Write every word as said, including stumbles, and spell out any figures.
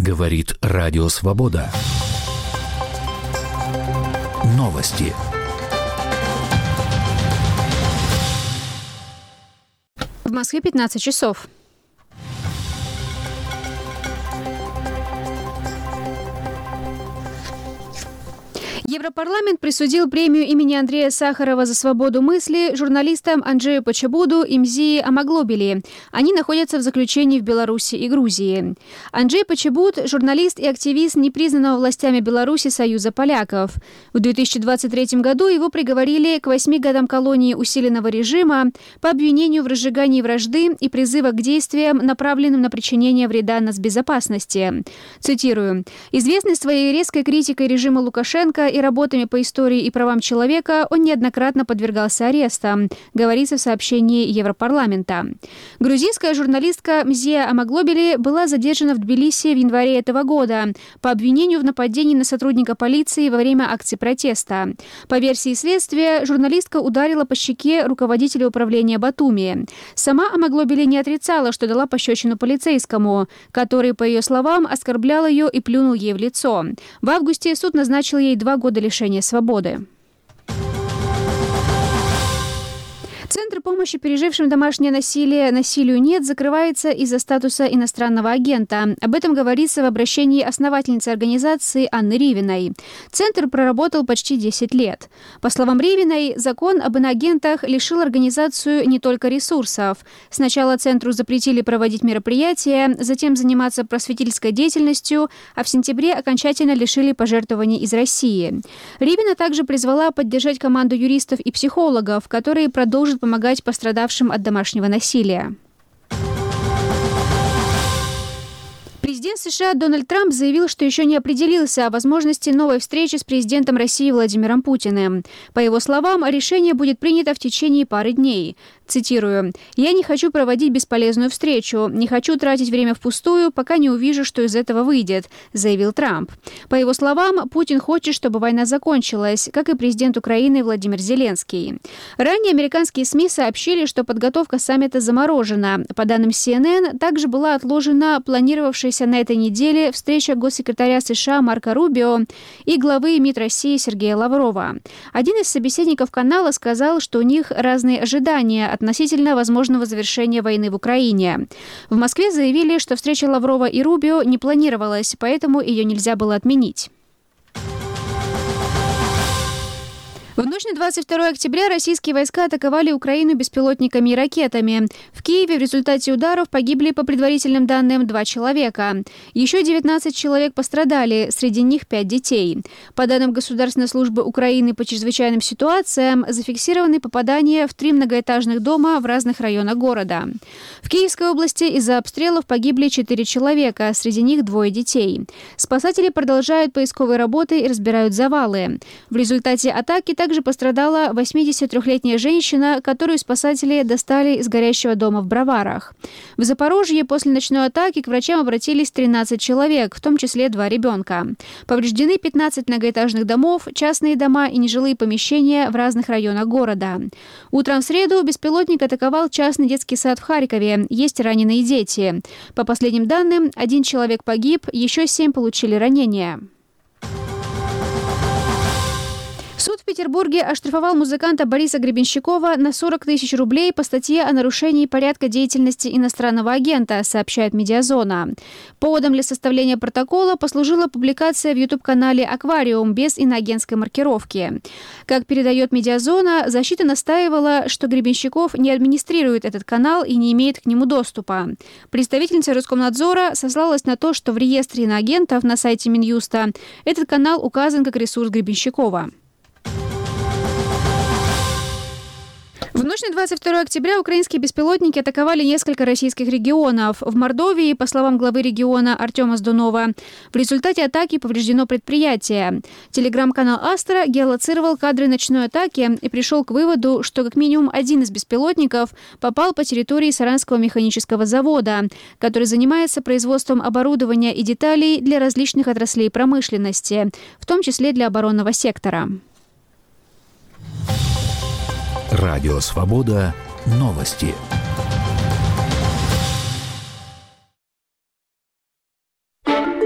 Говорит Радио Свобода. Новости. В Москве пятнадцать часов. Европарламент присудил премию имени Андрея Сахарова за свободу мысли журналистам Анджею Почебуду и Мзии Амаглобили. Они находятся в заключении в Беларуси и Грузии. Анджей Почебуд – журналист и активист непризнанного властями Беларуси Союза поляков. В две тысячи двадцать третьем году его приговорили к восьми годам колонии усиленного режима по обвинению в разжигании вражды и призыва к действиям, направленным на причинение вреда нацбезопасности. Цитирую. «Известный своей резкой критикой режима Лукашенко и работами по истории и правам человека, он неоднократно подвергался арестам», говорится в сообщении Европарламента. Грузинская журналистка Мзия Амаглобили была задержана в Тбилиси в январе этого года по обвинению в нападении на сотрудника полиции во время акции протеста. По версии следствия, журналистка ударила по щеке руководителя управления Батуми. Сама Амаглобили не отрицала, что дала пощечину полицейскому, который, по ее словам, оскорблял ее и плюнул ей в лицо. В августе суд назначил ей два года лишения свободы. Центр помощи пережившим домашнее насилие «Насилию нет» закрывается из-за статуса иностранного агента. Об этом говорится в обращении основательницы организации Анны Ривиной. Центр проработал почти десять лет. По словам Ривиной, закон об иноагентах лишил организацию не только ресурсов. Сначала Центру запретили проводить мероприятия, затем заниматься просветительской деятельностью, а в сентябре окончательно лишили пожертвований из России. Ривина также призвала поддержать команду юристов и психологов, которые продолжат помогать пострадавшим от домашнего насилия. Президент США Дональд Трамп заявил, что еще не определился о возможности новой встречи с президентом России Владимиром Путиным. По его словам, решение будет принято в течение пары дней. Цитирую. «Я не хочу проводить бесполезную встречу, не хочу тратить время впустую, пока не увижу, что из этого выйдет», заявил Трамп. По его словам, Путин хочет, чтобы война закончилась, как и президент Украины Владимир Зеленский. Ранее американские СМИ сообщили, что подготовка саммита заморожена. По данным си эн эн, также была отложена планировавшаяся на этой неделе встреча госсекретаря США Марко Рубио и главы МИД России Сергея Лаврова. Один из собеседников канала сказал, что у них разные ожидания от относительно возможного завершения войны в Украине. В Москве заявили, что встреча Лаврова и Рубио не планировалась, поэтому ее нельзя было отменить. В ночь на двадцать второе октября российские войска атаковали Украину беспилотниками и ракетами. В Киеве в результате ударов погибли, по предварительным данным, два человека. Еще девятнадцать человек пострадали, среди них пять детей. По данным Государственной службы Украины по чрезвычайным ситуациям, зафиксированы попадания в три многоэтажных дома в разных районах города. В Киевской области из-за обстрелов погибли четыре человека, среди них двое детей. Спасатели продолжают поисковые работы и разбирают завалы. В результате атаки также Также пострадала восьмидесятитрёхлетняя женщина, которую спасатели достали из горящего дома в Броварах. В Запорожье после ночной атаки к врачам обратились тринадцать человек, в том числе два ребенка. Повреждены пятнадцать многоэтажных домов, частные дома и нежилые помещения в разных районах города. Утром в среду беспилотник атаковал частный детский сад в Харькове. Есть раненые дети. По последним данным, один человек погиб, еще семь получили ранения. Суд в Петербурге оштрафовал музыканта Бориса Гребенщикова на сорок тысяч рублей по статье о нарушении порядка деятельности иностранного агента, сообщает «Медиазона». Поводом для составления протокола послужила публикация в ютуб-канале «Аквариум» без иноагентской маркировки. Как передает «Медиазона», защита настаивала, что Гребенщиков не администрирует этот канал и не имеет к нему доступа. Представительница Роскомнадзора сослалась на то, что в реестре иноагентов на сайте Минюста этот канал указан как ресурс Гребенщикова. В ночь на двадцать второе октября украинские беспилотники атаковали несколько российских регионов. В Мордовии, по словам главы региона Артема Сдунова, в результате атаки повреждено предприятие. Телеграм-канал «Астра» геолоцировал кадры ночной атаки и пришел к выводу, что как минимум один из беспилотников попал по территории Саранского механического завода, который занимается производством оборудования и деталей для различных отраслей промышленности, в том числе для оборонного сектора. Радио Свобода. Новости.